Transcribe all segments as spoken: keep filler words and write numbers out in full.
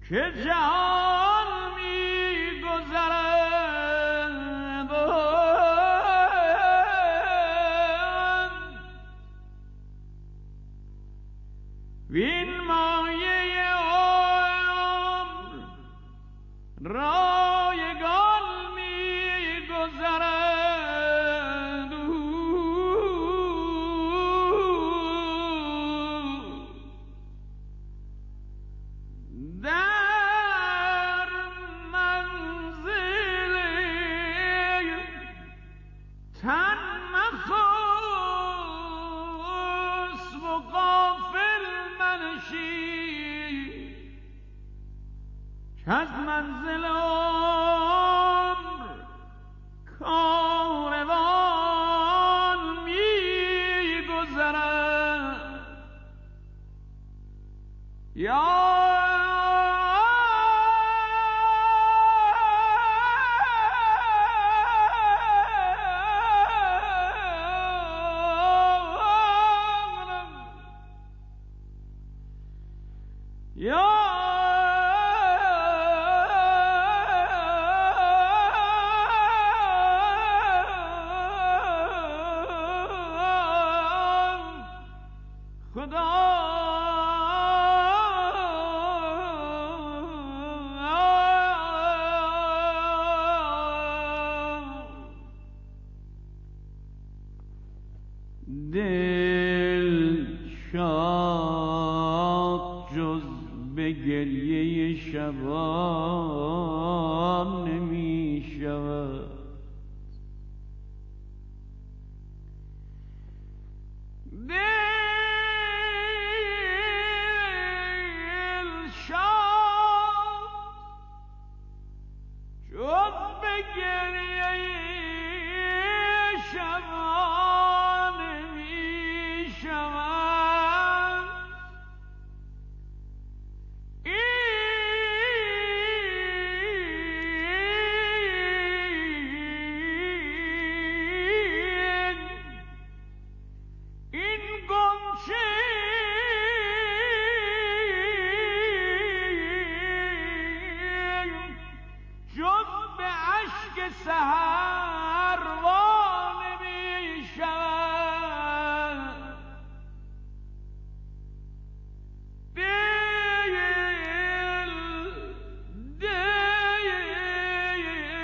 که جهان می گذرد وین مایه عمر رایگان می گذرد در منزل تن مخوس و غافل منشی که از منزل عمر کاروان می گذرد یا یا خدا دل شاد جز به گریه شبان نمی شود دل شاد جز به گریه شبان نمی شود این گنچه جز به اشک سحر وا نمی شود دل دل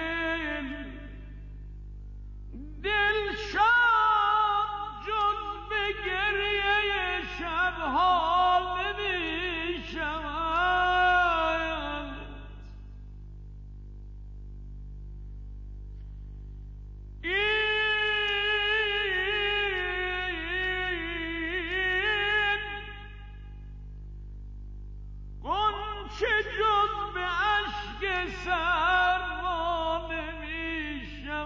دل شاد جز به گریه شبها نمی شود این غنچه جز به اشک سرما نمی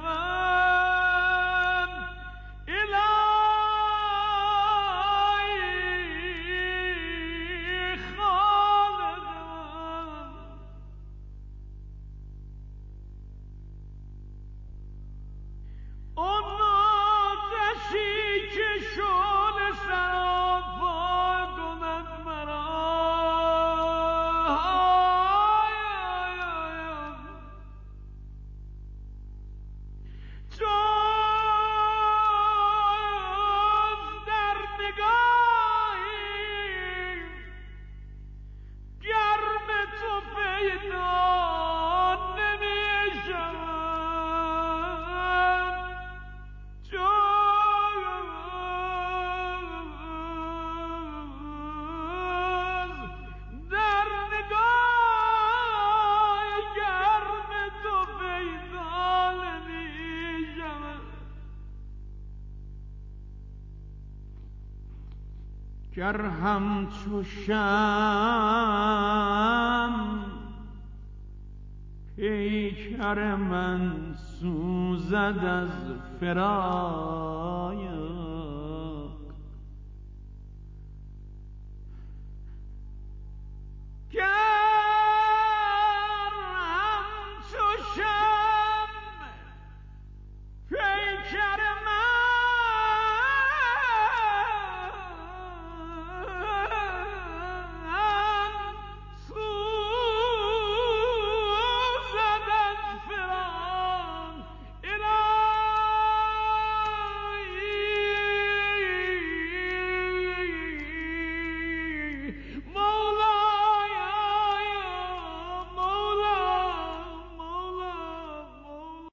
شود الهی خالقم اون آتشی که شعله سراپا کند مرا جز در نگاهی گرم تو پیدا نمی شود جز در نگاه گرم تو پیدا نمی شود گر همچو شمع پیکر من سوزد از فراق